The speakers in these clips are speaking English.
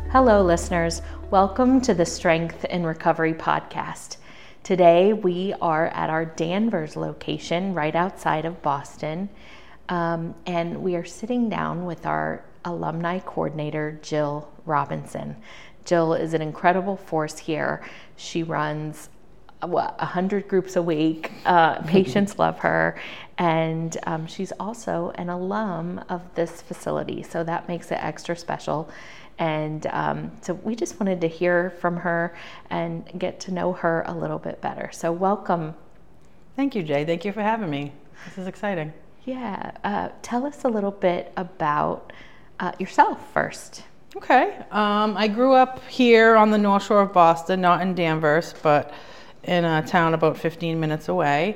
Hello, listeners. Welcome to the Strength in Recovery podcast. Today, we are at our Danvers location right outside of Boston, and we are sitting down with our alumni coordinator, Jill Robinson. Jill is an incredible force here. She runs 100 groups a week. Patients love her, and she's also an alum of this facility, so that makes it extra special. And so we just wanted to hear from her and get to know her a little bit better. So welcome. Thank you, Jay. Thank you for having me. This is exciting. Yeah. Tell us a little bit about yourself first. Okay. I grew up here on the North Shore of Boston, not in Danvers, but in a town about 15 minutes away.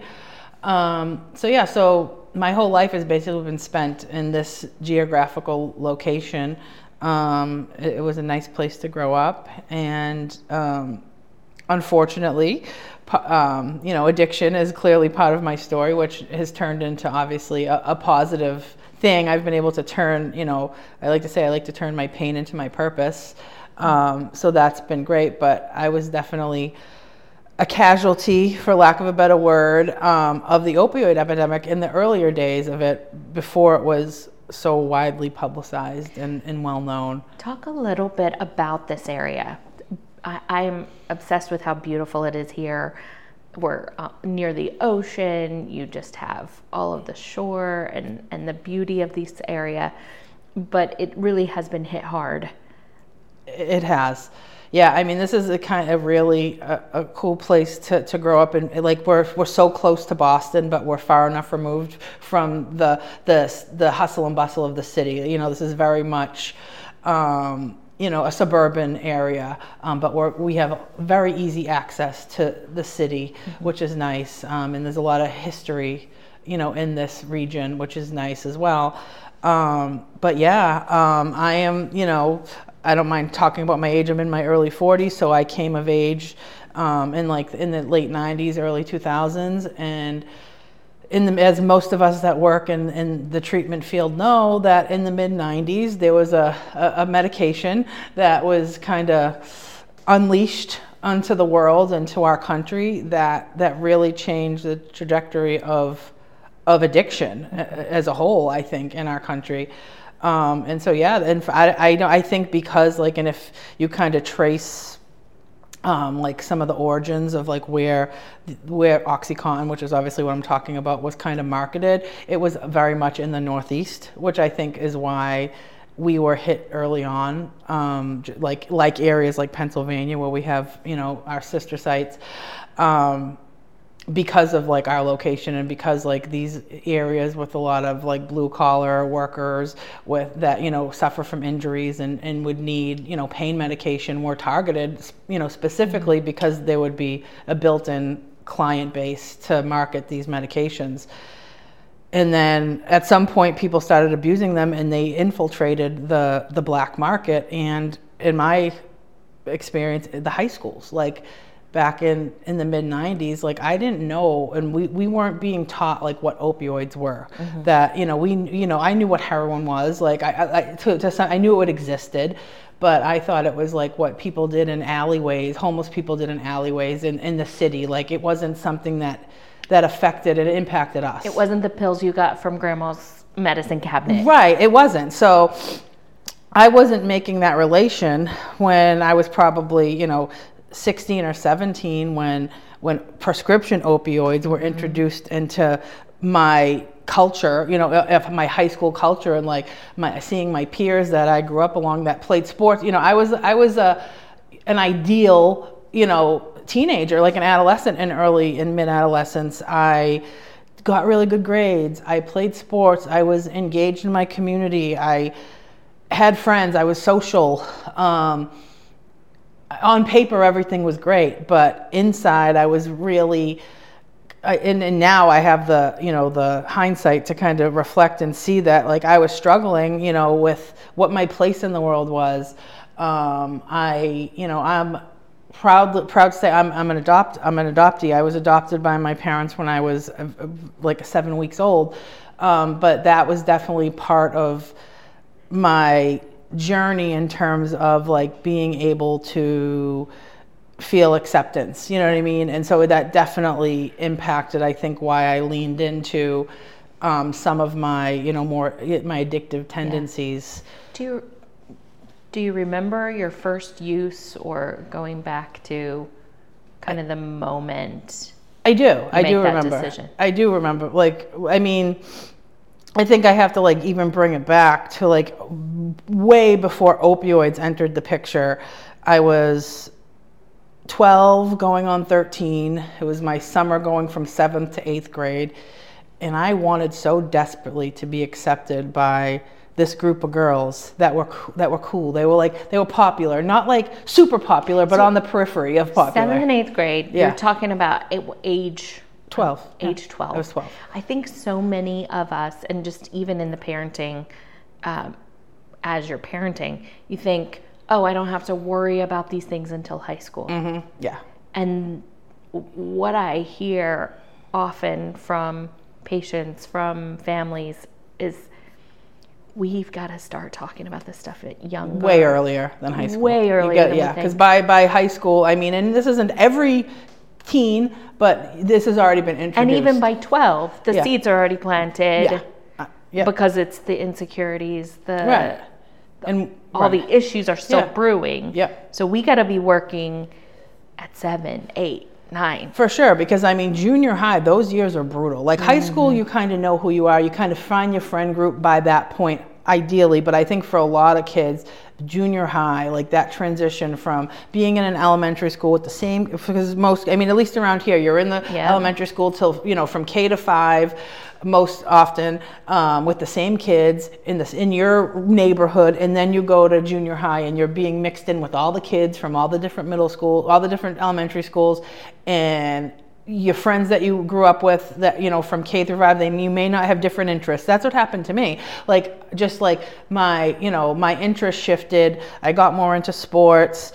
So my whole life has basically been spent in this geographical location. It was a nice place to grow up, and unfortunately, addiction is clearly part of my story, which has turned into obviously a positive thing. I've been able to turn, I like to turn my pain into my purpose. So that's been great, but I was definitely a casualty, for lack of a better word, of the opioid epidemic in the earlier days of it, before it was so widely publicized and well known. Talk a little bit about this area. I'm obsessed with how beautiful it is here. We're near the ocean. You just have all of the shore and the beauty of this area, but it really has been hit hard. It has. Yeah, I mean, this is a kind of really a cool place to grow up in. Like we're so close to Boston, but we're far enough removed from the hustle and bustle of the city. This is very much a suburban area, but we have very easy access to the city, which is nice. And there's a lot of history, in this region, which is nice as well. But yeah, I am, I don't mind talking about my age. I'm in my early 40s, so I came of age in the late 90s, early 2000s, and as most of us that work in the treatment field know, that in the mid 90s there was a medication that was kind of unleashed onto the world and to our country that really changed the trajectory of addiction as a whole, I think, in our country. And so, yeah, and I think because, and if you kind of trace, some of the origins of where OxyContin, which is obviously what I'm talking about, was kind of marketed, it was very much in the Northeast, which I think is why we were hit early on, like areas like Pennsylvania, where we have, our sister sites, because of our location, and because these areas with a lot of blue collar workers with that suffer from injuries and would need pain medication were targeted specifically because there would be a built-in client base to market these medications. And then at some point people started abusing them, and they infiltrated the black market, and in my experience, the high schools, back in the mid 90s, I didn't know, and we weren't being taught what opioids were. That I knew what heroin was. I knew it existed, but I thought it was what people did in alleyways, homeless people did in alleyways in the city. It wasn't something that affected and impacted us. It wasn't the pills you got from grandma's medicine cabinet. Right, it wasn't. So I wasn't making that relation when I was probably 16 or 17 when prescription opioids were introduced into my culture, of my high school culture, and seeing my peers that I grew up along that played sports. I was an ideal, teenager, an adolescent in mid-adolescence. I got really good grades. I played sports. I was engaged in my community. I had friends. I was social. On paper, everything was great, but inside I was really, and now I have the hindsight to kind of reflect and see that I was struggling, with what my place in the world was. I'm proud to say I'm an adoptee. I was adopted by my parents when I was 7 weeks old, but that was definitely part of my journey in terms of like being able to feel acceptance, you know what I mean? And so that definitely impacted, I think, why I leaned into some of my, my addictive tendencies. Yeah. Do you remember your first use, or going back to kind of the moment? I do. I do remember. Decision? I do remember. Like, I mean, I think I have to like even bring it back to like way before opioids entered the picture. I was 12 going on 13. It was my summer going from 7th to 8th grade. And I wanted so desperately to be accepted by this group of girls that were cool. They were popular, not like super popular, but on the periphery of popular. 7th and 8th grade. Yeah. You're talking about age 12. Age 12. I was 12. I think so many of us, and just even in the parenting, as you're parenting, you think, oh, I don't have to worry about these things until high school. Mm-hmm. Yeah. And what I hear often from patients, from families, is we've got to start talking about this stuff at younger. Way earlier than high school. Way earlier than yeah, because by high school, I mean, and this isn't every teen, but this has already been introduced. And even by 12, the seeds are already planted. Yeah. Because it's the insecurities, right. And all the issues are still brewing. Yeah. So we got to be working at 7, 8, 9. For sure, because I mean, junior high, those years are brutal. Like high school, you kind of know who you are. You kind of find your friend group by that point, ideally. But I think for a lot of kids, junior high, like that transition from being in an elementary school with the same, because most, I mean, at least around here, you're in the elementary school till, from K to 5, most often, with the same kids in your neighborhood, and then you go to junior high and you're being mixed in with all the kids from all the different middle school, all the different elementary schools, and your friends that you grew up with that, from K through 5, you may not have different interests. That's what happened to me. Like, just like my interest shifted. I got more into sports.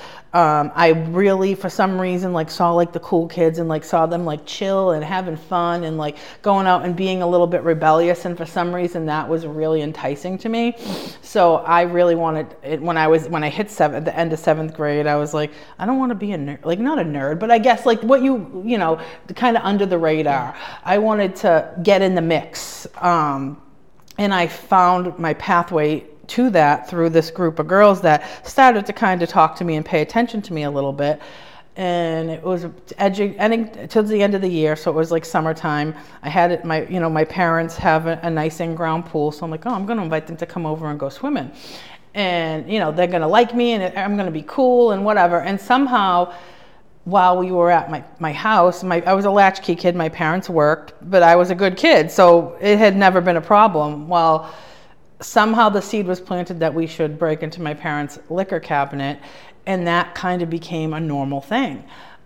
I really, for some reason, like saw like the cool kids and like saw them like chill and having fun and like going out and being a little bit rebellious. And for some reason that was really enticing to me. So I really wanted it when I hit the end of 7th grade, I was like, I don't want to be a nerd, like not a nerd, but I guess like what kind of under the radar. I wanted to get in the mix. And I found my pathway to that through this group of girls that started to kind of talk to me and pay attention to me a little bit. And it was ending towards the end of the year, so it was like summertime. I had it, my parents have a nice in-ground pool, so I'm like, oh, I'm going to invite them to come over and go swimming. And, they're going to like me and I'm going to be cool and whatever. And somehow, while we were at my house, I was a latchkey kid, my parents worked, but I was a good kid, so it had never been a problem. Well, somehow the seed was planted that we should break into my parents' liquor cabinet, and that kind of became a normal thing.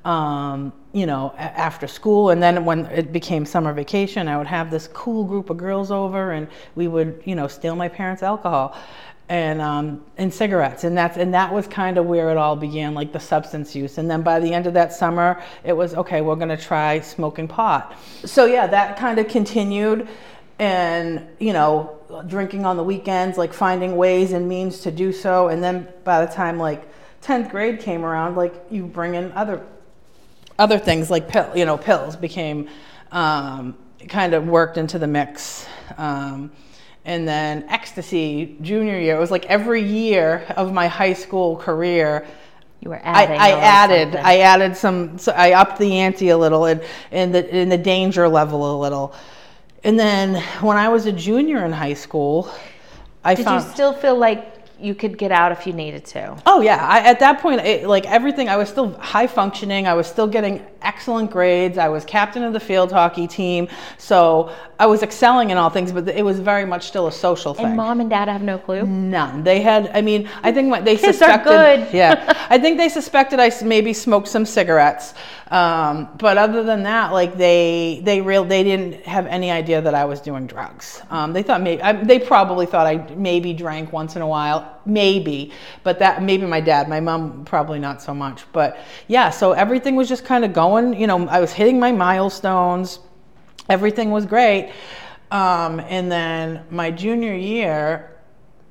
After school, and then when it became summer vacation, I would have this cool group of girls over, and we would, steal my parents' alcohol and cigarettes, and that was kind of where it all began, like the substance use. And then by the end of that summer, it was okay, we're going to try smoking pot. So yeah, that kind of continued. And, drinking on the weekends, like finding ways and means to do so. And then by the time like 10th grade came around, like you bring in other things like pills became kind of worked into the mix. And then ecstasy junior year, it was like every year of my high school career, you were adding. I added some. So I upped the ante a little and the danger level a little. And then when I was a junior in high school, Did you still feel like you could get out if you needed to? Oh yeah, at that point, everything, I was still high functioning. I was still getting excellent grades. I was captain of the field hockey team. So I was excelling in all things, but it was very much still a social thing. And mom and dad have no clue? None. They had, I think they Kids suspected. Are good. Yeah. I think they suspected I maybe smoked some cigarettes. But other than that, like they didn't have any idea that I was doing drugs. They probably thought I maybe drank once in a while, maybe, but maybe my mom probably not so much. But yeah, so everything was just kind of going. I was hitting my milestones. Everything was great. And then my junior year,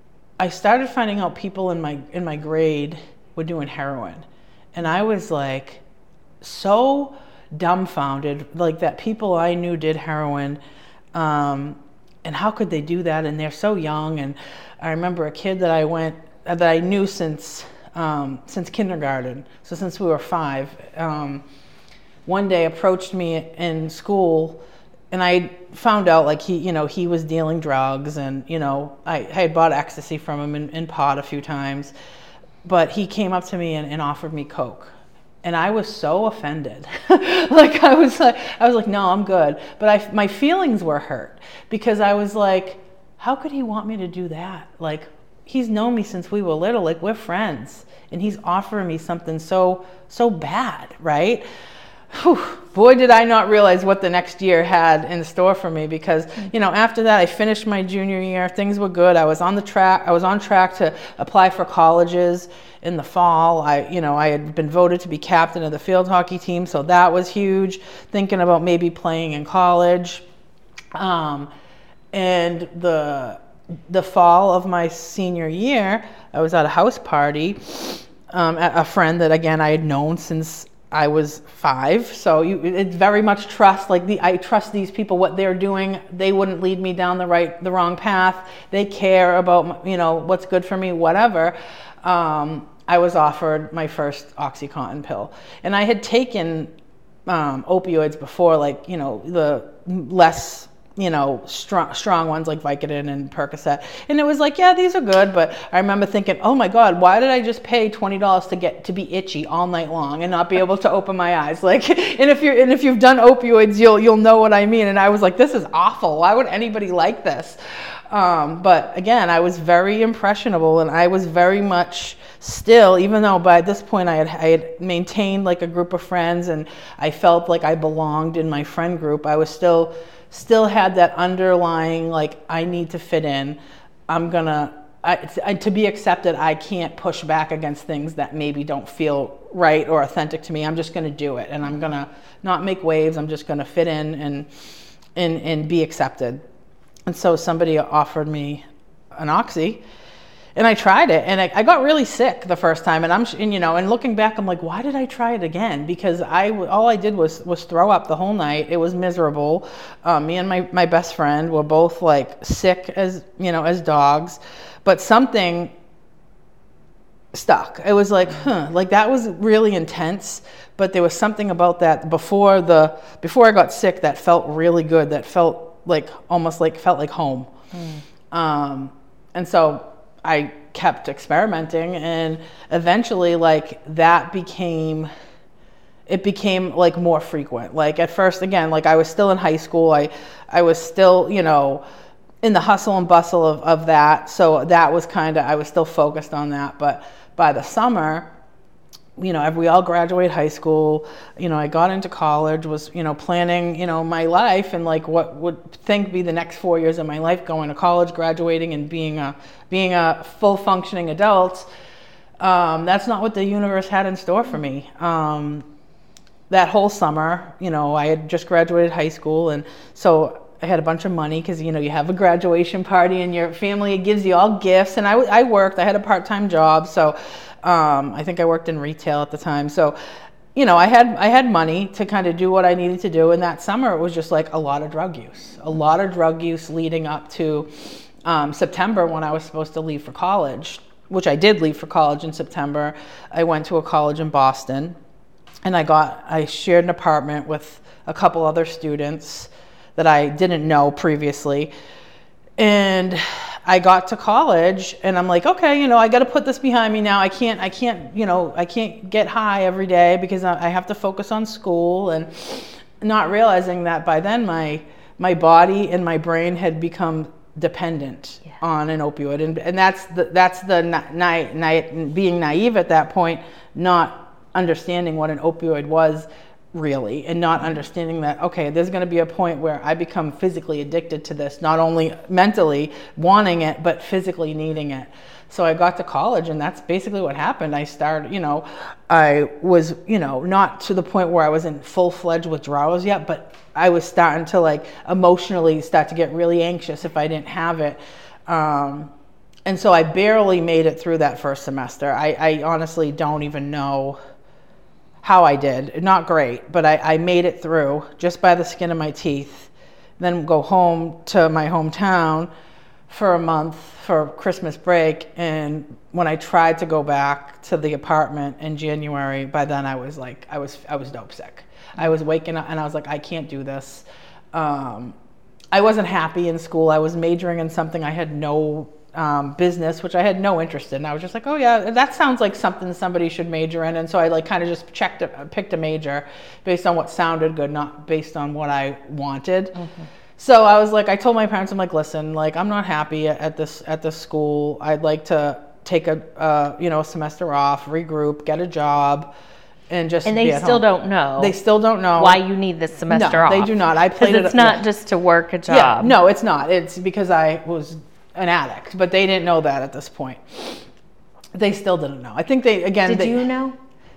I started finding out people in my grade were doing heroin. And I was like so dumbfounded, like that people I knew did heroin. And how could they do that? And they're so young. And I remember a kid that I knew since kindergarten, so since we were 5, one day approached me in school, and I found out like he was dealing drugs, and I had bought ecstasy from him in pot a few times, but he came up to me and offered me Coke. And I was so offended. Like I was like, no, I'm good. But my feelings were hurt because I was like, how could he want me to do that? Like, he's known me since we were little. Like, we're friends, and he's offering me something so bad, right? Whew. Boy, did I not realize what the next year had in store for me, because after that I finished my junior year. Things were good. I was on track to apply for colleges in the fall. I had been voted to be captain of the field hockey team, so that was huge. Thinking about maybe playing in college. And the fall of my senior year, I was at a house party at a friend that, again, I had known since I was 5. So it's very much trust. Like I trust these people, what they're doing. They wouldn't lead me down the wrong path. They care about what's good for me, whatever. I was offered my first OxyContin pill, and I had taken opioids before, like the less strong ones like Vicodin and Percocet, and it was like, yeah, these are good. But I remember thinking, oh my God, why did I just pay $20 to be itchy all night long and not be able to open my eyes? Like, and if you've done opioids, you'll know what I mean. And I was like, this is awful. Why would anybody like this? But again, I was very impressionable, and I was very much still, even though by this point I had maintained like a group of friends, and I felt like I belonged in my friend group, I was still had that underlying, like, I need to fit in. To be accepted, I can't push back against things that maybe don't feel right or authentic to me. I'm just going to do it, and I'm going to not make waves. I'm just going to fit in and be accepted. And so somebody offered me an Oxy, and I tried it, and I got really sick the first time. And looking back, I'm like, why did I try it again? Because all I did was throw up the whole night. It was miserable. Me and my best friend were both like sick as dogs, but something stuck. It was like, like that was really intense, but there was something about that before I got sick that felt really good. That felt like felt like home. And so I kept experimenting, and eventually like that became like more frequent. Like at first, again, like I was still in high school. I was still, in the hustle and bustle of that. So that was I was still focused on that. But by the summer, we all graduated high school. I got into college, was, planning, my life and like what would be the next 4 years of my life, going to college, graduating, and being a full functioning adult. That's not what the universe had in store for me. That whole summer, I had just graduated high school, and so I had a bunch of money because, you have a graduation party and your family gives you all gifts. And I worked. I had a part-time job, so I think I worked in retail at the time. So, I had money to kind of do what I needed to do. And that summer, it was just like a lot of drug use leading up to September, when I was supposed to leave for college, which I did leave for college in September. I went to a college in Boston, and I shared an apartment with a couple other students that I didn't know previously. And I got to college, and I'm like, okay, I got to put this behind me now. I can't get high every day because I have to focus on school, and not realizing that by then my body and my brain had become dependent on an opioid, and that's being naive at that point, not understanding what an opioid was really, and not understanding that, okay, there's going to be a point where I become physically addicted to this, not only mentally wanting it, but physically needing it. So I got to college, and that's basically what happened. I started, I was, not to the point where I was in full-fledged withdrawals yet, but I was starting to like emotionally start to get really anxious if I didn't have it. And so I barely made it through that first semester. I honestly don't even know how I did. Not great, but I made it through just by the skin of my teeth. Then go home to my hometown for a month for Christmas break. And when I tried to go back to the apartment in January, by then I was like, I was dope sick. I was waking up and I was like, I can't do this. I wasn't happy in school. I was majoring in something I had no business, which I had no interest in. I was just like, oh yeah, that sounds like something somebody should major in. And so I like kind of just picked a major based on what sounded good, not based on what I wanted. Mm-hmm. So I was like, I told my parents, I'm like, listen, like I'm not happy at this school. I'd like to take a semester off, regroup, get a job. And they still don't know. They still don't know why you need this semester off. No, they do not. I played it. It's not just to work a job. Yeah, no, it's not. It's because I was an addict, but they didn't know that at this point. They still didn't know. I think Did you know?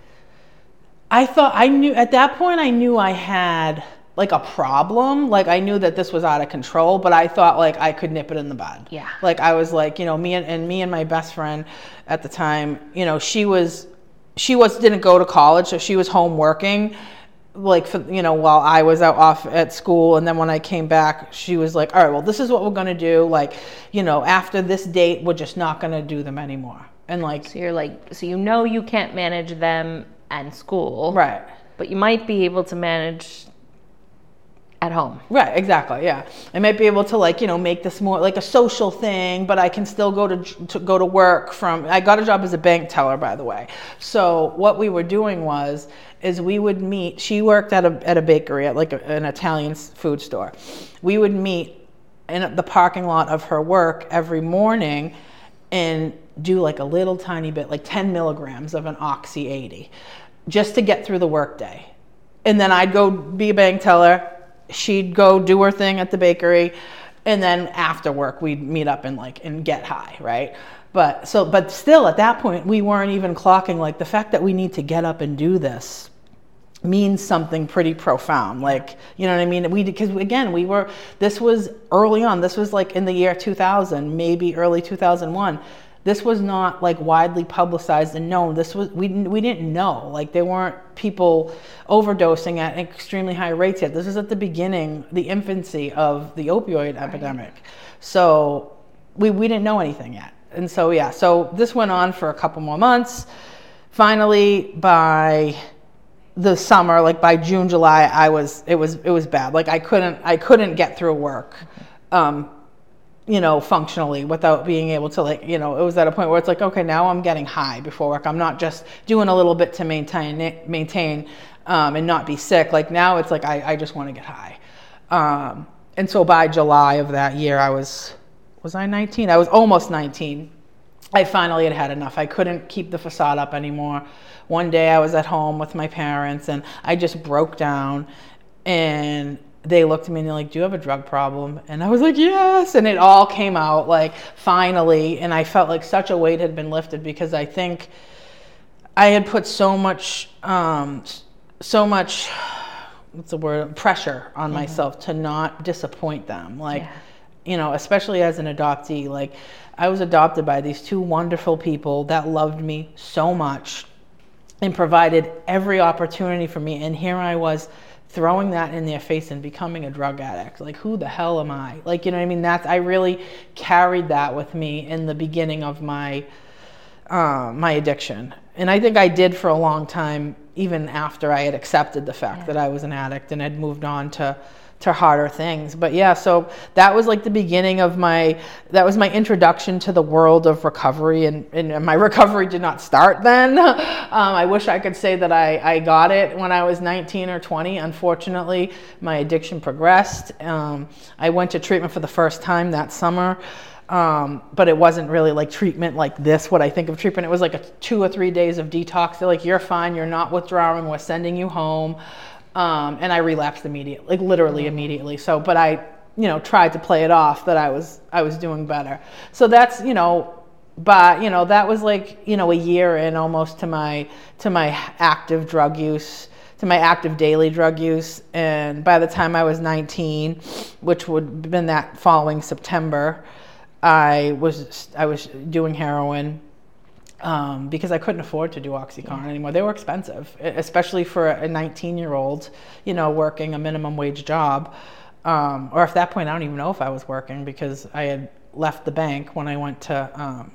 I knew at that point. I knew I had like a problem. Like I knew that this was out of control, but I thought like I could nip it in the bud. Yeah. Like I was like, me and my best friend at the time, she didn't go to college, so she was home working, like for while I was off at school. And then when I came back, she was like, all right, well, this is what we're gonna do. Like, after this date, we're just not gonna do them anymore. And like, so you're like, so you can't manage them and school, right? But you might be able to manage at home. Right, exactly. Yeah. I might be able to make this more like a social thing, but I can still go to work I got a job as a bank teller, by the way. So what we were doing is we would meet. She worked at a bakery, at like an Italian food store. We would meet in the parking lot of her work every morning and do like a little tiny bit, like 10 milligrams of an Oxy 80, just to get through the workday. And then I'd go be a bank teller. She'd go do her thing at the bakery, and then after work we'd meet up and get high, right? But still at that point we weren't even clocking like the fact that we need to get up and do this means something pretty profound. Like, you know what I mean? Because again, this was early on. This was like in the year 2000, maybe early 2001. This was not like widely publicized and known. We didn't know. Like there weren't people overdosing at extremely high rates yet. This is at the beginning, the infancy of the opioid epidemic. So we didn't know anything yet. And so yeah, so this went on for a couple more months. Finally, by the summer, like by June, July, it was bad. Like I couldn't get through work. Functionally without being able to it was at a point where it's like, okay, now I'm getting high before work. I'm not just doing a little bit to maintain and not be sick. Like now it's like, I just want to get high. And so by July of that year, was I 19? I was almost 19. I finally had enough. I couldn't keep the facade up anymore. One day I was at home with my parents and I just broke down, and they looked at me and they're like, do you have a drug problem? And I was like, yes. And it all came out like finally. And I felt like such a weight had been lifted, because I think I had put so much, what's the word? Pressure on myself to not disappoint them. Like, especially as an adoptee, like I was adopted by these two wonderful people that loved me so much and provided every opportunity for me. And here I was, throwing that in their face and becoming a drug addict. Like, who the hell am I? Like, you know what I mean? I really carried that with me in the beginning of my addiction. And I think I did for a long time, even after I had accepted the fact that I was an addict and had moved on to harder things. But yeah, so that was like the beginning of that was my introduction to the world of recovery, and my recovery did not start then. I wish I could say that I got it when I was 19 or 20. Unfortunately, my addiction progressed. I went to treatment for the first time that summer. But it wasn't really like treatment like this, what I think of treatment. It was like 2 or 3 days of detox. They're like, you're fine, you're not withdrawing, we're sending you home. And I relapsed immediately, like literally immediately. So, but I, tried to play it off that I was doing better. So that's, but, that was like, a year in almost to my active drug use, to my active daily drug use. And by the time I was 19, which would have been that following September, I was doing heroin because I couldn't afford to do OxyContin anymore. They were expensive, especially for a 19-year-old, working a minimum wage job. Or at that point, I don't even know if I was working because I had left the bank when I went to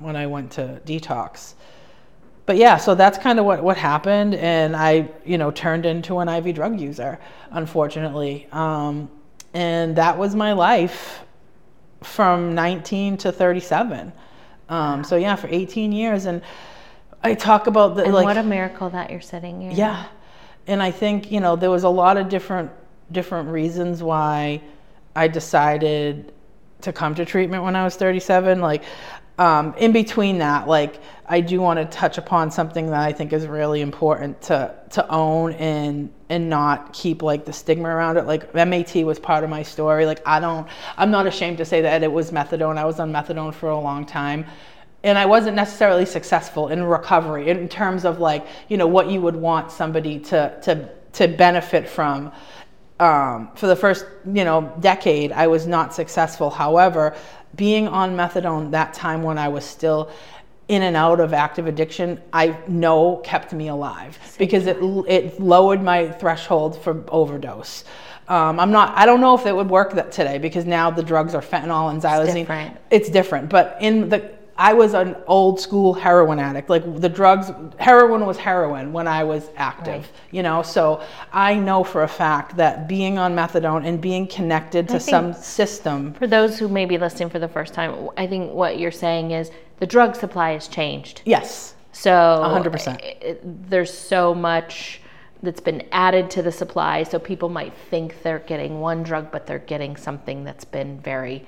detox. But yeah, so that's kind of what happened, and I turned into an IV drug user, unfortunately, and that was my life from 19 to 37. So yeah, for 18 years, and I talk about and what a miracle that you're sitting here. Yeah, and I think there was a lot of different reasons why I decided to come to treatment when I was 37. In between that, I do want to touch upon something that I think is really important to own and not keep the stigma around it. MAT was part of my story. I'm not ashamed to say that it was methadone. I was on methadone for a long time. And I wasn't necessarily successful in recovery in terms of what you would want somebody to benefit from. For the first, decade, I was not successful. However, being on methadone that time when I was still in and out of active addiction, I know kept me alive because it lowered my threshold for overdose. I don't know if it would work today because now the drugs are fentanyl and xylazine. It's different. But I was an old school heroin addict. The drugs, heroin was heroin when I was active, so I know for a fact that being on methadone and being connected to some system. For those who may be listening for the first time, I think what you're saying is the drug supply has changed. Yes. So 100%. There's so much that's been added to the supply. So people might think they're getting one drug, but they're getting something that's been very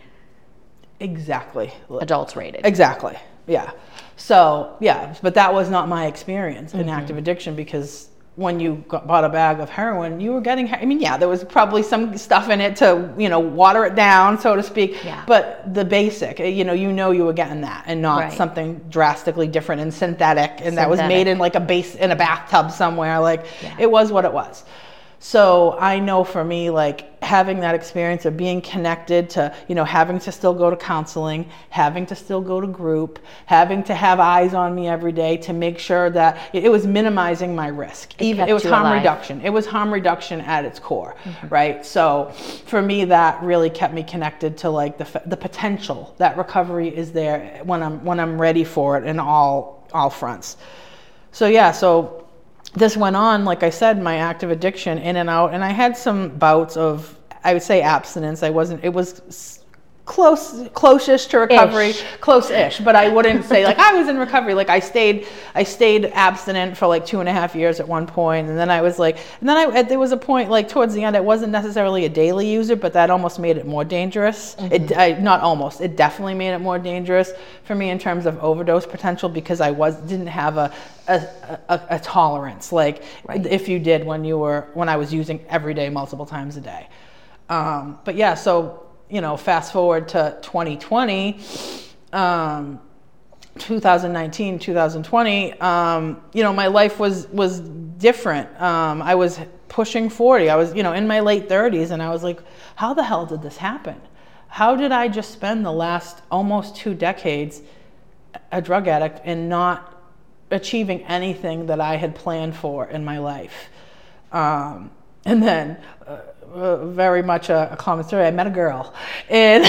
adulterated. Exactly. Yeah. So yeah, but that was not my experience in active addiction because when you bought a bag of heroin, you were getting, there was probably some stuff in it to, water it down, so to speak. Yeah. But the basic, you were getting that and not something drastically different and synthetic and that was made in in a bathtub somewhere. It was what it was. So I know for me, having that experience of being connected to, having to still go to counseling, having to still go to group, having to have eyes on me every day to make sure that it was minimizing my risk. It was harm reduction. It was harm reduction at its core, right? So for me, that really kept me connected to the potential that recovery is there when I'm ready for it in all fronts. So yeah, this went on, like I said, my active addiction in and out, and I had some bouts of, I would say, abstinence. It was close-ish to recovery, close-ish, but I wouldn't say I was in recovery. I stayed abstinent for 2.5 years at one point, and then there was a point towards the end, I wasn't necessarily a daily user, but that almost made it more dangerous. It definitely made it more dangerous for me in terms of overdose potential because I didn't have a tolerance if you did when I was using every day multiple times a day. But yeah, so fast forward to 2020, 2019, 2020, my life was different. I was pushing 40. I was, in my late 30s, and I was like, how the hell did this happen? How did I just spend the last almost 2 decades a drug addict and not achieving anything that I had planned for in my life? And then very much a common story. I met a girl, and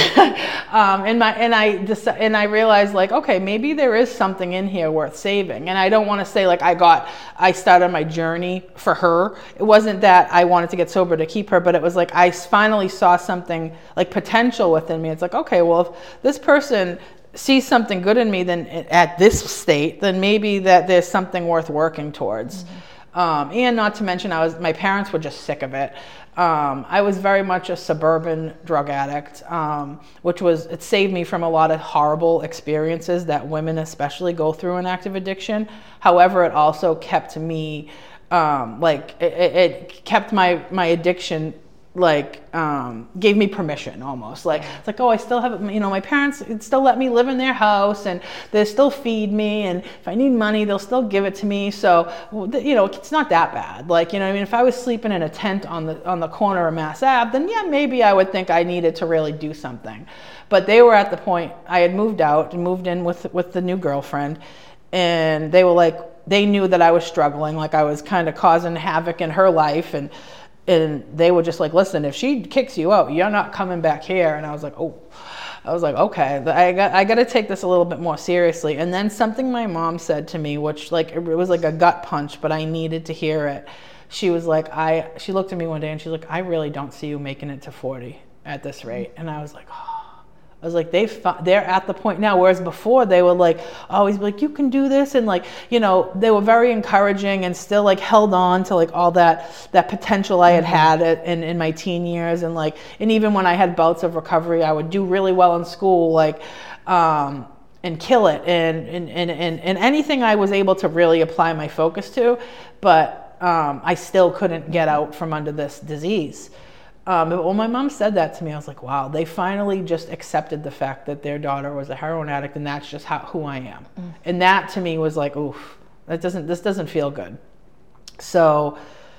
I realized okay, maybe there is something in here worth saving. And I don't want to say I started my journey for her. It wasn't that I wanted to get sober to keep her, but it was I finally saw something potential within me. It's okay, well, if this person sees something good in me, then at this state, then maybe that there's something worth working towards. And not to mention, my parents were just sick of it. I was very much a suburban drug addict, it saved me from a lot of horrible experiences that women especially go through in active addiction. However, it also kept me, it kept my addiction gave me permission almost. Like, it's like, oh, I still have, my parents still let me live in their house and they still feed me. And if I need money, they'll still give it to me. So, it's not that bad. Like, if I was sleeping in a tent on the corner of Mass Ave, then yeah, maybe I would think I needed to really do something. But they were at the point, I had moved out and moved in with the new girlfriend. And they were like, they knew that I was struggling. Like, I was kind of causing havoc in her life. And they were just like, listen, if she kicks you out, you're not coming back here. And I was like, okay, I got to take this a little bit more seriously. And then something my mom said to me, which it was like a gut punch, but I needed to hear it. She was like, she looked at me one day and she's like, I really don't see you making it to 40 at this rate. And I was like, I was like, they're at the point now, whereas before they were like, always like, you can do this. And they were very encouraging and still held on to all that potential I had in my teen years. And even when I had bouts of recovery, I would do really well in school, and kill it. And anything I was able to really apply my focus to, but I still couldn't get out from under this disease. But when my mom said that to me, I was like, wow, they finally just accepted the fact that their daughter was a heroin addict, and that's just who I am. And that to me was like, oof, this doesn't feel good. So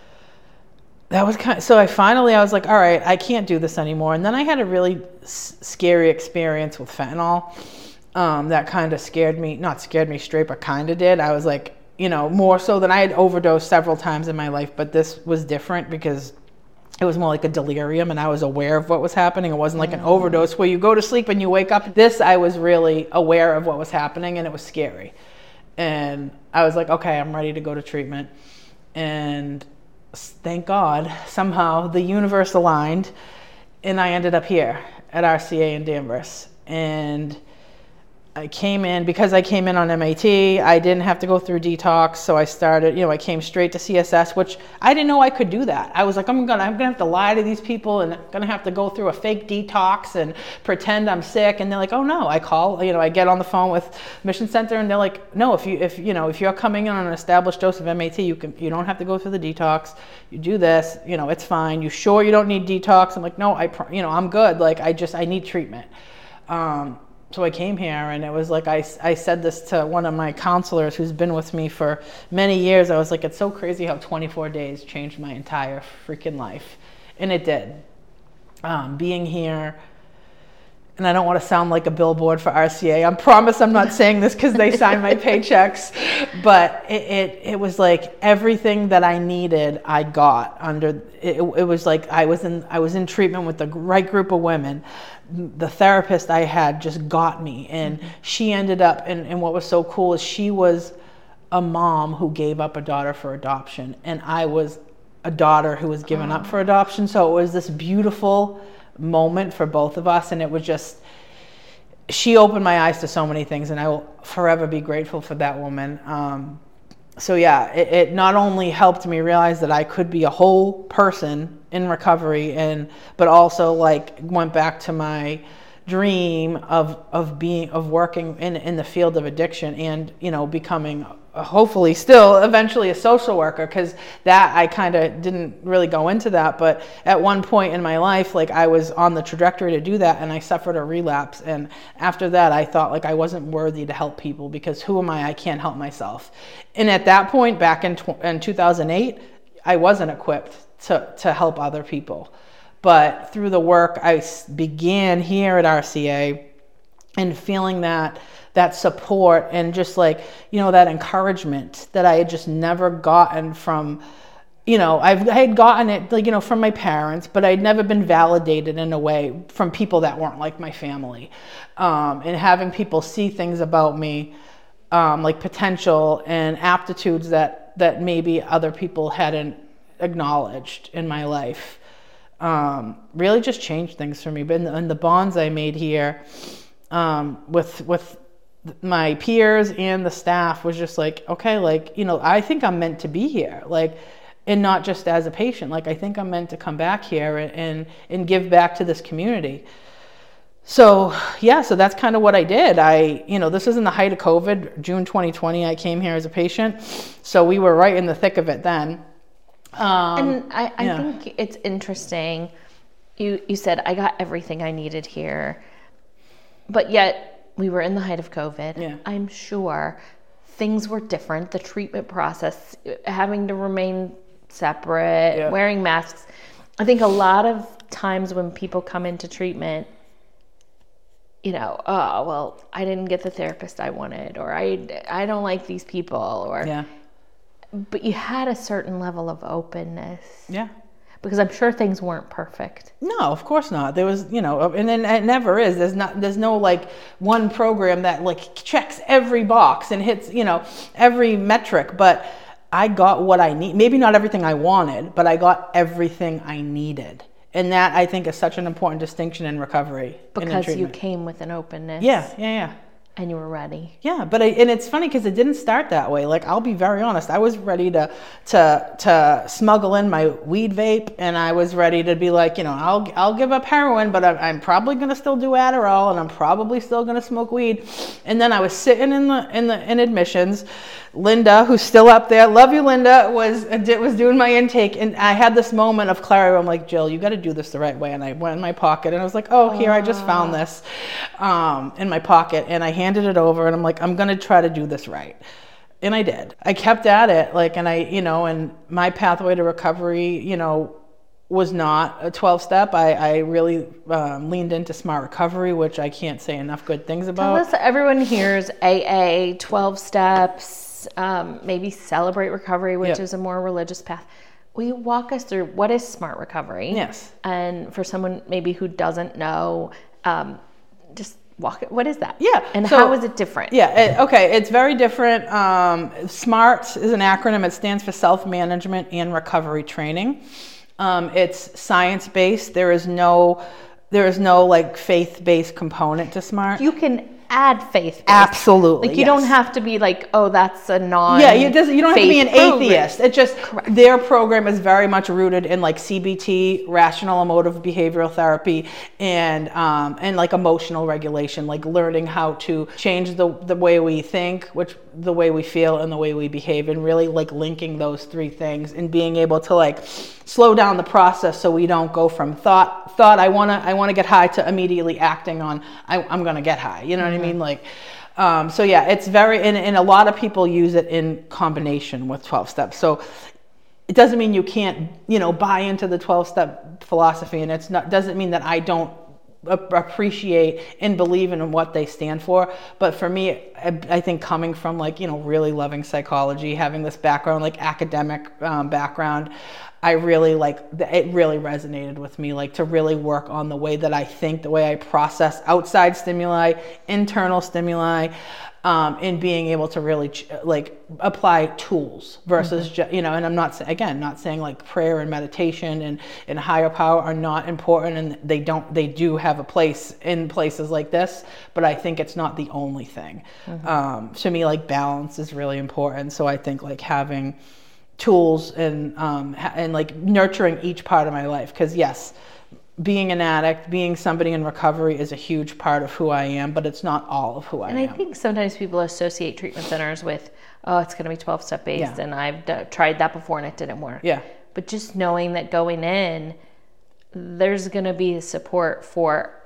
that was so I was like, all right, I can't do this anymore. And then I had a really scary experience with fentanyl. That kind of not scared me straight, but kind of did. I was like, more so than I had overdosed several times in my life, but this was different because it was more like a delirium and I was aware of what was happening. It wasn't like an overdose where you go to sleep and you wake up. This, I was really aware of what was happening and it was scary. And I was like, okay, I'm ready to go to treatment. And thank God, somehow the universe aligned and I ended up here at RCA in Danvers. And I came in on MAT, I didn't have to go through detox, so I started, I came straight to CSS, which I didn't know I could do that. I was like, I'm gonna have to lie to these people and I'm gonna have to go through a fake detox and pretend I'm sick. And they're like, oh no, I call, I get on the phone with Mission Center and they're like, no, if you're coming in on an established dose of MAT, you don't have to go through the detox. You do this, it's fine. You sure you don't need detox? I'm like, no, I'm good. I need treatment. So I came here and it was like, I said this to one of my counselors who's been with me for many years. I was like, it's so crazy how 24 days changed my entire freaking life. And it did. Being here, and I don't want to sound like a billboard for RCA. I promise I'm not saying this because they sign my paychecks, but it was like everything that I needed, I got under. It was like I was in treatment with the right group of women. The therapist I had just got me, and she ended up. And what was so cool is she was a mom who gave up a daughter for adoption, and I was a daughter who was given up for adoption. So it was this beautiful moment for both of us, and it was just, she opened my eyes to so many things, and I will forever be grateful for that woman. So yeah, it not only helped me realize that I could be a whole person in recovery, but also went back to my dream of working in the field of addiction and becoming hopefully still eventually a social worker, because that I kind of didn't really go into that, but at one point in my life I was on the trajectory to do that, and I suffered a relapse, and after that I thought I wasn't worthy to help people because who am I can't help myself. And at that point back in 2008 I wasn't equipped to help other people. But through the work I began here at RCA and feeling that support and just that encouragement that I had just never gotten from, I had gotten it from my parents, but I'd never been validated in a way from people that weren't like my family. And having people see things about me, like potential and aptitudes that maybe other people hadn't acknowledged in my life, really just changed things for me. But and the bonds I made here with my peers and the staff was just okay, I think I'm meant to be here, and not just as a patient. I think I'm meant to come back here and give back to this community. So yeah, so that's kind of what I did. This was in the height of COVID, June 2020, I came here as a patient. So we were right in the thick of it then. And I think it's interesting You said, I got everything I needed here, but yet we were in the height of COVID. Yeah. I'm sure things were different. The treatment process, having to remain separate, wearing masks. I think a lot of times when people come into treatment, you know, oh, well, I didn't get the therapist I wanted, or I don't like these people, or, but you had a certain level of openness. Yeah. Because I'm sure things weren't perfect. No, of course not. There was, you know, and then it never is. There's no like one program that like checks every box and hits, you know, every metric, but I got what I need. Maybe not everything I wanted, but I got everything I needed. And that I think is such an important distinction in recovery. Because you came with an openness. Yeah. And you were ready. Yeah, but and it's funny because it didn't start that way. Like, I'll be very honest. I was ready to smuggle in my weed vape, and I was ready to be like, you know, I'll give up heroin, but I'm probably gonna still do Adderall, and I'm probably still gonna smoke weed. And then I was sitting in admissions. Linda, who's still up there, love you, Linda, was doing my intake, and I had this moment of clarity where I'm like, Jill, you got to do this the right way. And I went in my pocket, and I was like, oh, here, I just found this in my pocket, and I handed it over, and I'm like, I'm gonna try to do this right. And I did. I kept at it, like, and I, you know, and my pathway to recovery, you know, was not a 12-step. I really leaned into Smart Recovery, which I can't say enough good things about. Tell us, everyone hears AA, 12 steps, maybe Celebrate Recovery, which is a more religious path. Will you walk us through what is Smart Recovery? Yes. And for someone maybe who doesn't know, just what is that? Yeah. And how is it different? Yeah. Okay. It's very different. SMART is an acronym. It stands for Self-Management and Recovery Training. It's science-based. There is no like faith-based component to SMART. You can add faith-based. Absolutely. Like, you don't have to be like, oh, that's a non. Yeah, you don't have to be an atheist. It just, Correct. Their program is very much rooted in like CBT, rational emotive behavioral therapy, and like emotional regulation, like learning how to change the way we think, the way we feel, and the way we behave, and really like linking those three things and being able to like slow down the process so we don't go from thought I want to get high to immediately acting on I'm going to get high. You know what I mean? Like, so yeah, it's very, and a lot of people use it in combination with 12 steps. So it doesn't mean you can't, you know, buy into the 12-step philosophy, and doesn't mean that I don't appreciate and believe in what they stand for. But for me, I think coming from like, you know, really loving psychology, having this background, like academic background, I really it really resonated with me, like to really work on the way that I think, the way I process outside stimuli, internal stimuli, and being able to really like apply tools versus, you know, and I'm not saying like prayer and meditation and higher power are not important, and they do have a place in places like this, but I think it's not the only thing. To me, like balance is really important. So I think like having tools and like nurturing each part of my life, because yes, being an addict, being somebody in recovery is a huge part of who I am, but it's not all of who I am. And I think sometimes people associate treatment centers with, oh, it's going to be 12-step based, and I've tried that before and it didn't work. Yeah. But just knowing that going in, there's going to be support for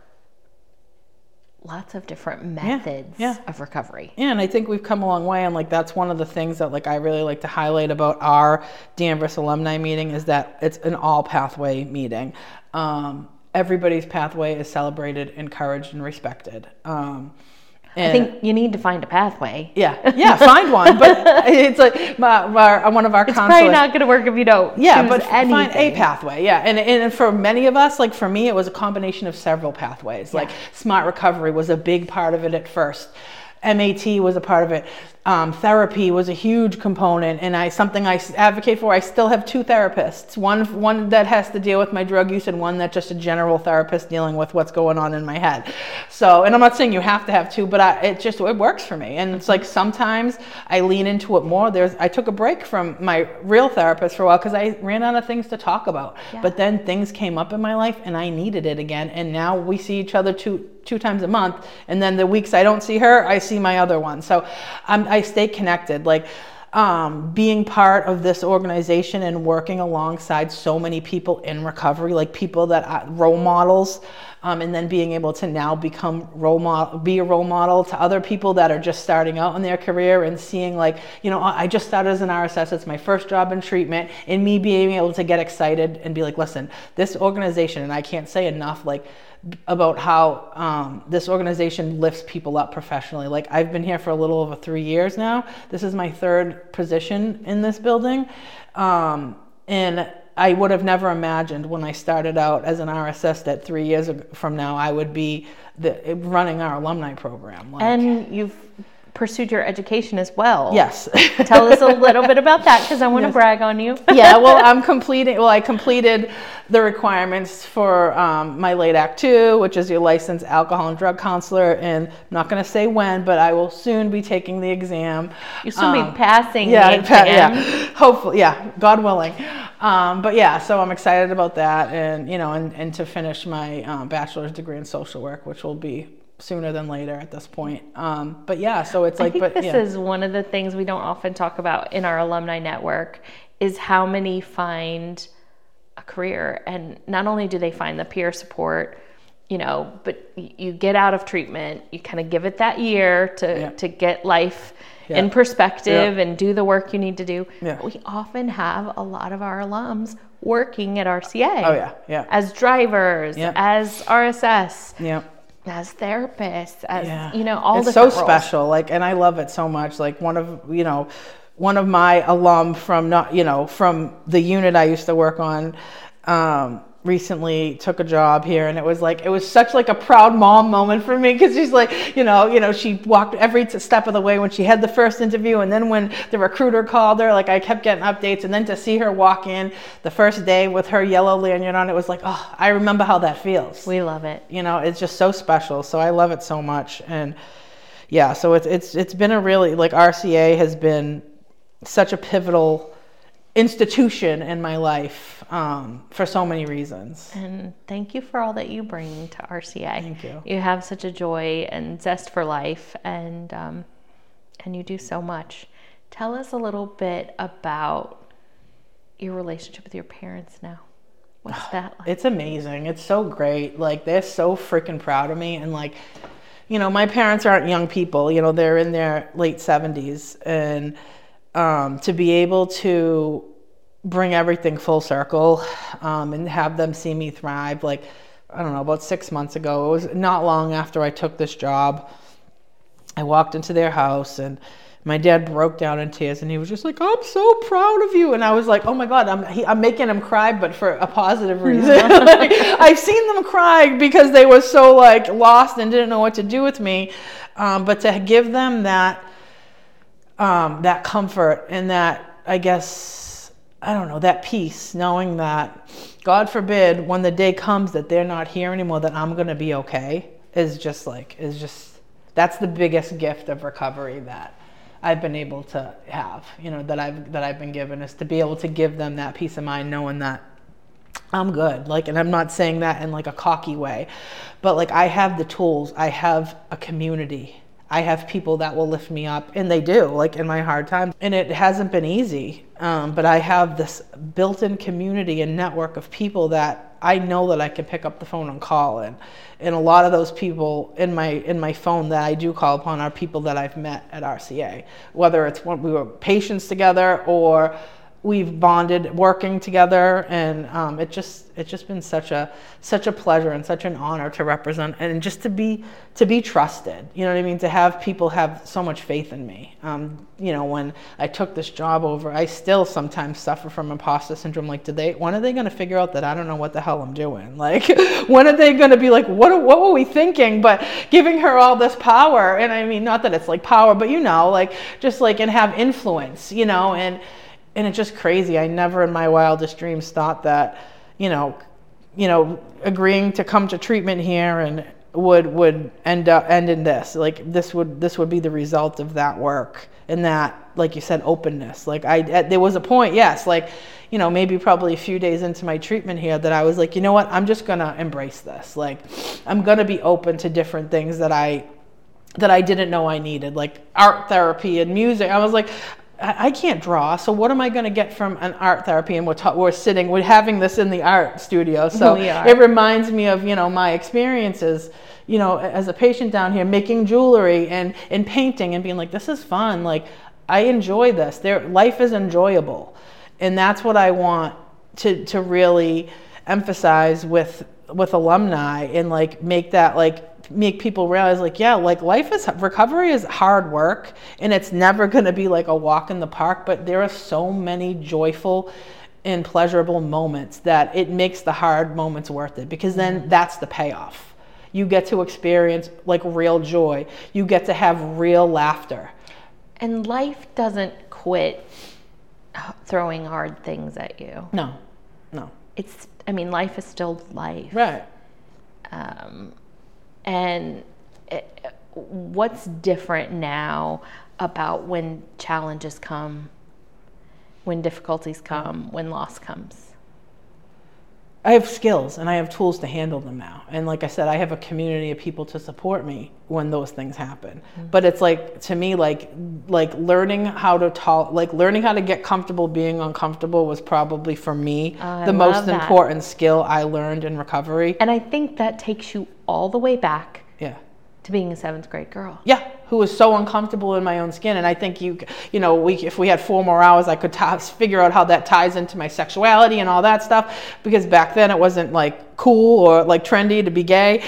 lots of different methods of recovery. Yeah, and I think we've come a long way, and like that's one of the things that like I really like to highlight about our Danvers alumni meeting is that it's an all pathway meeting. Everybody's pathway is celebrated, encouraged, and respected. I think you need to find a pathway. Yeah, find one. But it's like one of our it's counselors. Probably not going to work if you don't. But anything. Find a pathway. Yeah, and for many of us, like for me, it was a combination of several pathways. Like Smart Recovery was a big part of it at first. MAT was a part of it. Therapy was a huge component, and something I advocate for. I still have two therapists, one that has to deal with my drug use, and one that's just a general therapist dealing with what's going on in my head. So, and I'm not saying you have to have two, but it works for me. And it's like sometimes I lean into it more. I took a break from my real therapist for a while because I ran out of things to talk about. But then things came up in my life, and I needed it again. And now we see each other two times a month, and then the weeks I don't see her, I see my other one. So I stay connected. Like being part of this organization and working alongside so many people in recovery, like people that role models, and then being able to now become be a role model to other people that are just starting out in their career, and seeing like, you know, I just started as an RSS, it's my first job in treatment, and me being able to get excited and be like, listen, this organization, and I can't say enough like about how this organization lifts people up professionally. Like, I've been here for a little over 3 years now. This is my third position in this building, and I would have never imagined when I started out as an RSS that 3 years from now I would be running our alumni program. Like, and you've pursued your education as well. Yes. Tell us a little bit about that, because I want to brag on you. Yeah, well, I completed the requirements for my late Act 2, which is your licensed alcohol and drug counselor, and I'm not going to say when, but I will soon be taking the exam. You'll soon be passing the exam. Hopefully, God willing. But yeah, so I'm excited about that, and, you know, and to finish my bachelor's degree in social work, which will be sooner than later at this point. But yeah, so it's like, I think this is one of the things we don't often talk about in our alumni network, is how many find a career, and not only do they find the peer support, you know, but you get out of treatment, you kind of give it that year to get life in perspective and do the work you need to do. But we often have a lot of our alums working at RCA. As drivers, as RSS. As therapists, as you know, all the different roles. It's so special, like, and I love it so much. Like, one of my alum from from the unit I used to work on recently took a job here, and it was such like a proud mom moment for me, because she's like, she walked every step of the way when she had the first interview, and then when the recruiter called her, like, I kept getting updates, and then to see her walk in the first day with her yellow lanyard on, it was like, oh, I remember how that feels. We love it. It's just so special. So I love it so much. And yeah, so it's been a really, like, RCA has been such a pivotal institution in my life for so many reasons. And thank you for all that you bring to RCA. Thank you. You have such a joy and zest for life, and you do so much. Tell us a little bit about your relationship with your parents now. What's that like? It's amazing. It's so great. Like, they're so freaking proud of me, and like, my parents aren't young people. They're in their late 70s, and to be able to bring everything full circle, and have them see me thrive. Like, I don't know, about 6 months ago, it was not long after I took this job, I walked into their house, and my dad broke down in tears, and he was just like, I'm so proud of you. And I was like, oh my God, I'm making him cry, but for a positive reason. Like, I've seen them cry because they were so like lost and didn't know what to do with me. But to give them that comfort and that, I guess, I don't know, that peace, knowing that, God forbid, when the day comes that they're not here anymore, that I'm going to be okay, is just that's the biggest gift of recovery that I've been able to have, that I've been given, is to be able to give them that peace of mind, knowing that I'm good. Like, and I'm not saying that in like a cocky way, but like, I have the tools, I have a community, I have people that will lift me up, and they do, like, in my hard times. And it hasn't been easy, but I have this built-in community and network of people that I know that I can pick up the phone and call. And a lot of those people in my phone that I do call upon are people that I've met at RCA, whether it's when we were patients together or we've bonded working together, and it's just been such a pleasure and such an honor to represent, and just to be trusted. You know what I mean? To have people have so much faith in me. When I took this job over, I still sometimes suffer from imposter syndrome. Like, when are they going to figure out that I don't know what the hell I'm doing? Like, when are they going to be like, what were we thinking? But giving her all this power, and I mean, not that it's like power, but like, just like, and have influence, and it's just crazy. I never in my wildest dreams thought that, agreeing to come to treatment here and would end in this. Like, this would be the result of that work, and that, like you said, openness. Like, there was a point, yes, like, maybe probably a few days into my treatment here, that I was like, you know what, I'm just gonna embrace this. Like, I'm gonna be open to different things that I didn't know I needed, like art therapy and music. I was like, I can't draw, so what am I going to get from an art therapy? And we're having this in the art studio, so it reminds me of, my experiences, as a patient down here, making jewelry and painting and being like, this is fun. Like, I enjoy this. Life is enjoyable. And that's what I want to really emphasize with alumni, and like make people realize, like, yeah, like recovery is hard work, and it's never going to be like a walk in the park, but there are so many joyful and pleasurable moments that it makes the hard moments worth it, because then that's the payoff. You get to experience like real joy. You get to have real laughter. And life doesn't quit throwing hard things at you. No. Life is still life. Right. And what's different now about when challenges come, when difficulties come, when loss comes? I have skills and I have tools to handle them now. And like I said, I have a community of people to support me when those things happen. Mm-hmm. But it's like, to me, like learning how to get comfortable being uncomfortable was probably, for me, the most important skill I learned in recovery. And I think that takes you all the way back to being a 7th grade girl. Yeah, who was so uncomfortable in my own skin. And I think if we had 4 more hours, I could figure out how that ties into my sexuality and all that stuff, because back then it wasn't like cool or like trendy to be gay.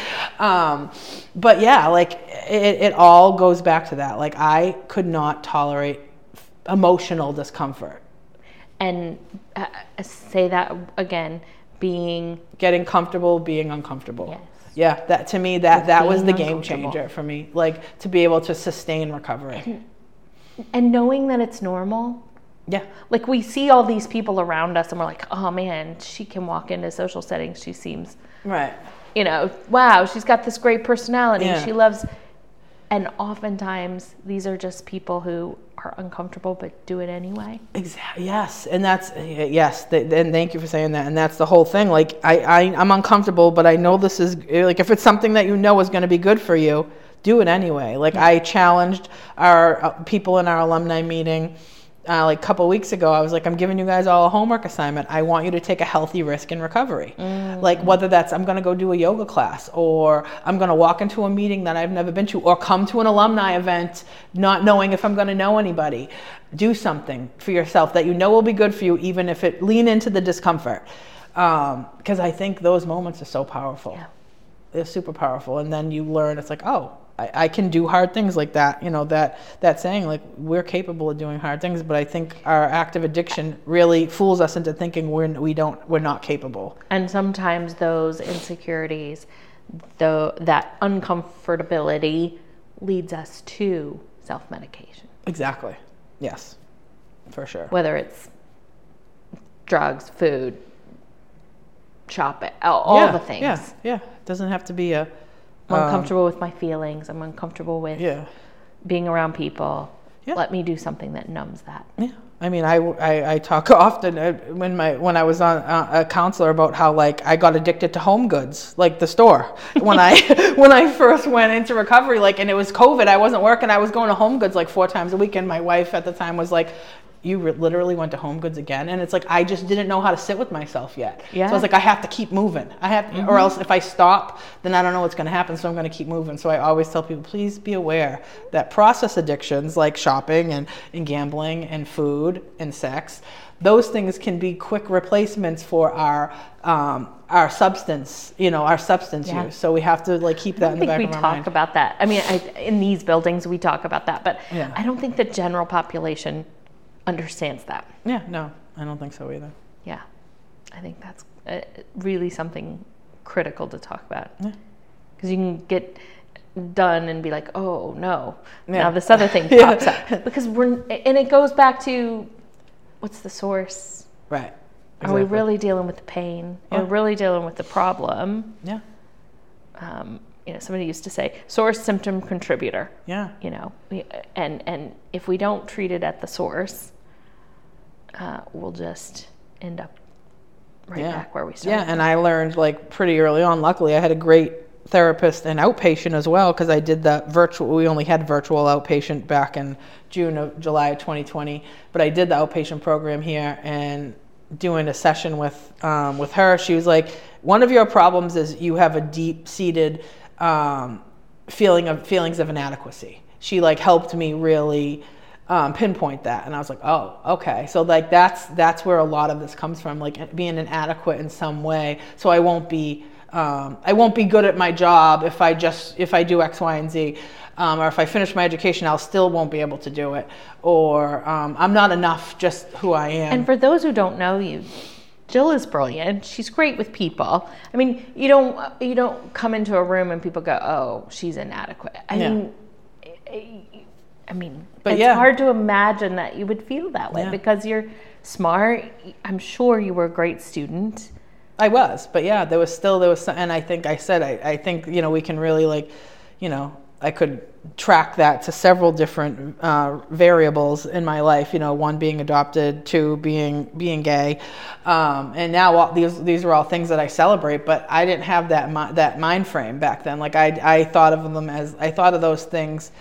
But yeah, like it all goes back to that. Like, I could not tolerate emotional discomfort. And say that again, getting comfortable, being uncomfortable. Yes. Yeah, that to me, that was the game changer for me, like to be able to sustain recovery. And knowing that it's normal. Yeah. Like, we see all these people around us and we're like, oh man, she can walk into social settings. She seems, right. Wow, she's got this great personality. Yeah. She loves, and oftentimes these are just people who are uncomfortable but do it anyway. Exactly. Yes, and and thank you for saying that. And that's the whole thing. Like, I'm uncomfortable, but I know this is, like, if it's something that is going to be good for you, do it anyway. Like, I challenged our people in our alumni meeting like a couple weeks ago. I was like, I'm giving you guys all a homework assignment. I want you to take a healthy risk in recovery. Like, whether that's I'm going to go do a yoga class, or I'm going to walk into a meeting that I've never been to, or come to an alumni event not knowing if I'm going to know anybody. Do something for yourself that will be good for you, even if lean into the discomfort. Because I think those moments are so powerful. Yeah. They're super powerful. And then you learn, it's like, oh, I can do hard things like that. That saying, like, we're capable of doing hard things, but I think our active addiction really fools us into thinking we're not capable. And sometimes those insecurities, that uncomfortability, leads us to self-medication. Exactly. Yes, for sure. Whether it's drugs, food, shopping, all the things. Yeah. It doesn't have to be I'm uncomfortable with my feelings. I'm uncomfortable with being around people. Yeah. Let me do something that numbs that. Yeah. I mean, I talk often when I was on a counselor about how, like, I got addicted to Home Goods, like the store, when I first went into recovery, like, and it was COVID. I wasn't working. I was going to Home Goods like 4 times a week, and my wife at the time was like, you literally went to Home Goods again? And it's like, I just didn't know how to sit with myself yet. Yeah. So I was like, I have to keep moving. Or else if I stop, then I don't know what's going to happen. So I'm going to keep moving. So I always tell people, please be aware that process addictions like shopping and gambling and food and sex, those things can be quick replacements for our substance, our substance use. So we have to, like, keep that in the back of our mind. I think we talk about that. I mean, in these buildings we talk about that, but I don't think the general population understands that. Yeah, no, I don't think so either. Yeah, I think that's really something critical to talk about. Yeah. Because you can get done and be like, oh no, now this other thing pops up. Because and it goes back to, what's the source? Right. Exactly. Are we really dealing with the pain? Are we really dealing with the problem? Yeah. Somebody used to say, source, symptom, contributor. Yeah. And if we don't treat it at the source, we'll just end up back where we started. Yeah, and I learned, like, pretty early on, luckily I had a great therapist and outpatient as well, because I did the virtual. We only had virtual outpatient back in July of 2020, but I did the outpatient program here, and doing a session with her, she was like, one of your problems is you have a deep-seated feelings of inadequacy. She like helped me really pinpoint that, and I was like, oh, okay. So like that's where a lot of this comes from, like being inadequate in some way. So I won't be good at my job if I do X, Y, and Z, or if I finish my education, I'll still won't be able to do it, or I'm not enough just who I am. And for those who don't know you, Jill is brilliant. She's great with people. I mean, you don't come into a room and people go, oh, she's inadequate. I mean, but it's hard to imagine that you would feel that way because you're smart. I'm sure you were a great student. I was, but there was some, and I think I think, we can really I could track that to several different variables in my life, one being adopted, two being gay, and now these are all things that I celebrate, but I didn't have that mind frame back then. Like I thought of those things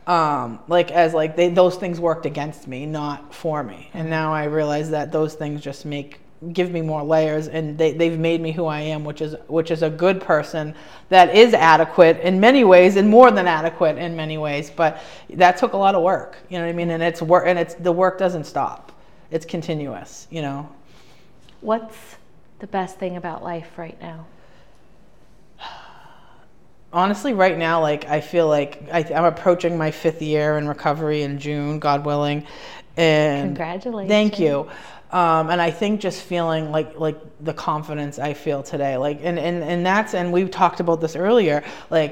those things worked against me, not for me. And now I realize that those things just give me more layers, and they've made me who I am, which is a good person that is adequate in many ways and more than adequate in many ways. But that took a lot of work, you know what I mean? And it's work, and the work doesn't stop. It's continuous, What's the best thing about life right now? Honestly, right now, I feel like I'm approaching my 5th year in recovery in June, God willing. And congratulations. Thank you. And I think just feeling like the confidence I feel today, and we've talked about this earlier,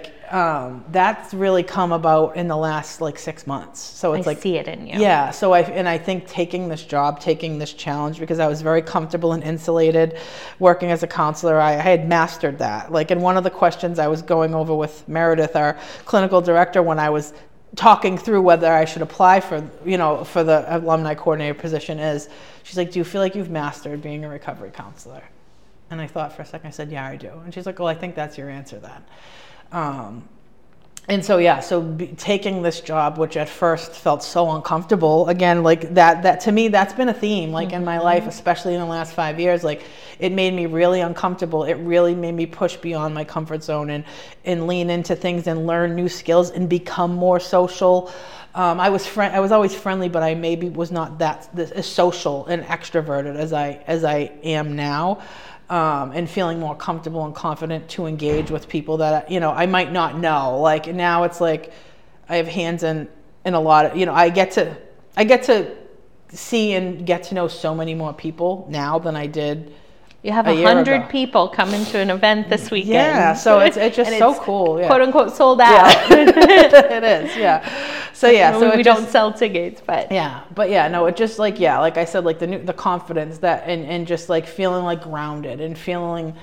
that's really come about in the last 6 months. So it's I see it in you. Yeah. So I think taking this challenge, because I was very comfortable and insulated working as a counselor, I had mastered that. And one of the questions I was going over with Meredith, our clinical director, when I was talking through whether I should apply for the alumni coordinator position, she's like, do you feel like you've mastered being a recovery counselor? And I thought for a second. I said, yeah, I do. And she's like, well, I think that's your answer then. And so taking this job, which at first felt so uncomfortable, again, that to me, that's been a theme, in my life, especially in the last 5 years. It made me really uncomfortable. It really made me push beyond my comfort zone and lean into things and learn new skills and become more social. I was always friendly, but I maybe was not as social and extroverted as I am now. And feeling more comfortable and confident to engage with people that, I might not know. Now it's I have hands in a lot of, I get to see and get to know so many more people now than I did. You have 100 people coming to an event this weekend. Yeah, so it's just so cool. Yeah. Quote unquote sold out. Yeah. It is, yeah. So we don't sell tickets, but it just like I said, the confidence that and just feeling grounded and feeling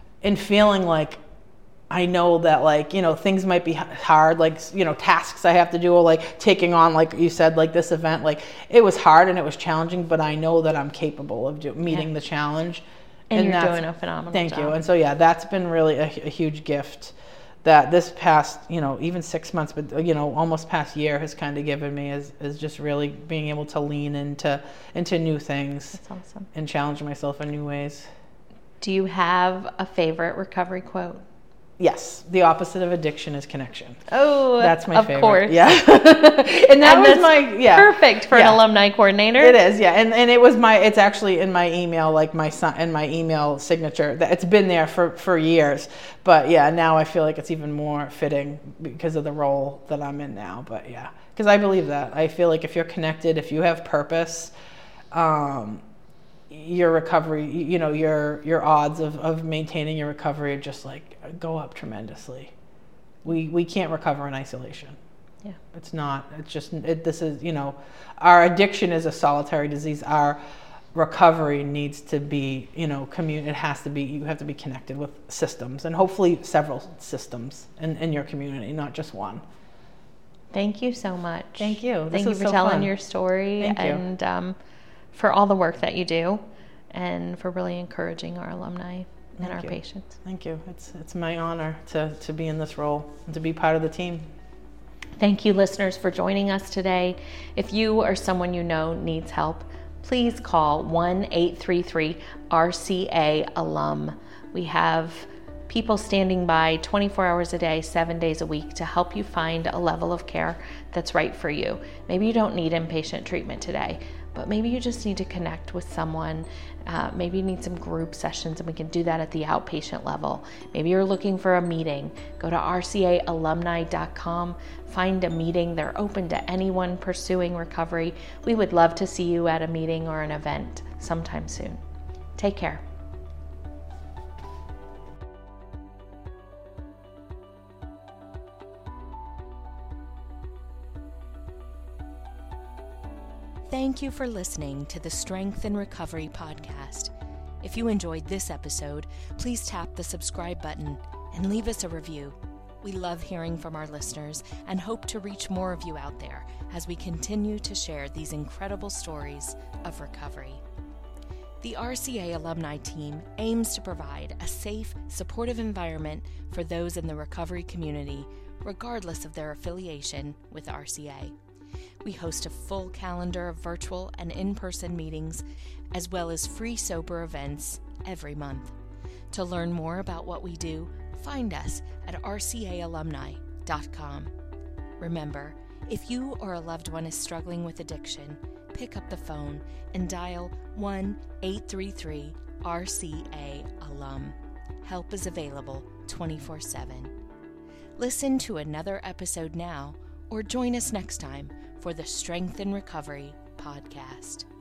like I know that things might be hard, tasks I have to do, or taking on, you said, this event, it was hard and it was challenging, but I know that I'm capable of meeting the challenge. And you're doing a phenomenal job. Thank you. And so, that's been really a huge gift that this past, even 6 months, but, almost past year has kind of given me is just really being able to lean into new things. That's awesome. And challenge myself in new ways. Do you have a favorite recovery quote? Yes, the opposite of addiction is connection. Oh, that's my favorite. Of course. Yeah. and was perfect for an alumni coordinator. It is, yeah. And it's actually in my email, in my email signature. That it's been there for years. But now I feel like it's even more fitting because of the role that I'm in now. But because I believe that. I feel like if you're connected, if you have purpose, your recovery, your odds of maintaining your recovery just go up tremendously. We can't recover in isolation. Yeah. It's not. It's just. This is. Our addiction is a solitary disease. Our recovery needs to be. It has to be. You have to be connected with systems, and hopefully several systems in your community, not just one. Thank you so much. Thank you. Thank you for telling your story. Thank you. And for all the work that you do, and for really encouraging our alumni. and our patients. Thank you. It's my honor to be in this role and to be part of the team. Thank you, listeners, for joining us today. If you or someone you know needs help, please call 1-833-RCA-ALUM. We have people standing by 24 hours a day, 7 days a week to help you find a level of care that's right for you. Maybe you don't need inpatient treatment today, but maybe you just need to connect with someone. Maybe you need some group sessions, and we can do that at the outpatient level. Maybe you're looking for a meeting. Go to rcaalumni.com, find a meeting. They're open to anyone pursuing recovery. We would love to see you at a meeting or an event sometime soon. Take care. Thank you for listening to the Strength and Recovery podcast. If you enjoyed this episode, please tap the subscribe button and leave us a review. We love hearing from our listeners and hope to reach more of you out there as we continue to share these incredible stories of recovery. The RCA alumni team aims to provide a safe, supportive environment for those in the recovery community, regardless of their affiliation with RCA. We host a full calendar of virtual and in-person meetings, as well as free sober events every month. To learn more about what we do, find us at rcaalumni.com. Remember, if you or a loved one is struggling with addiction, pick up the phone and dial 1-833-RCA-ALUM. Help is available 24/7. Listen to another episode now, or join us next time for the Strength and Recovery podcast.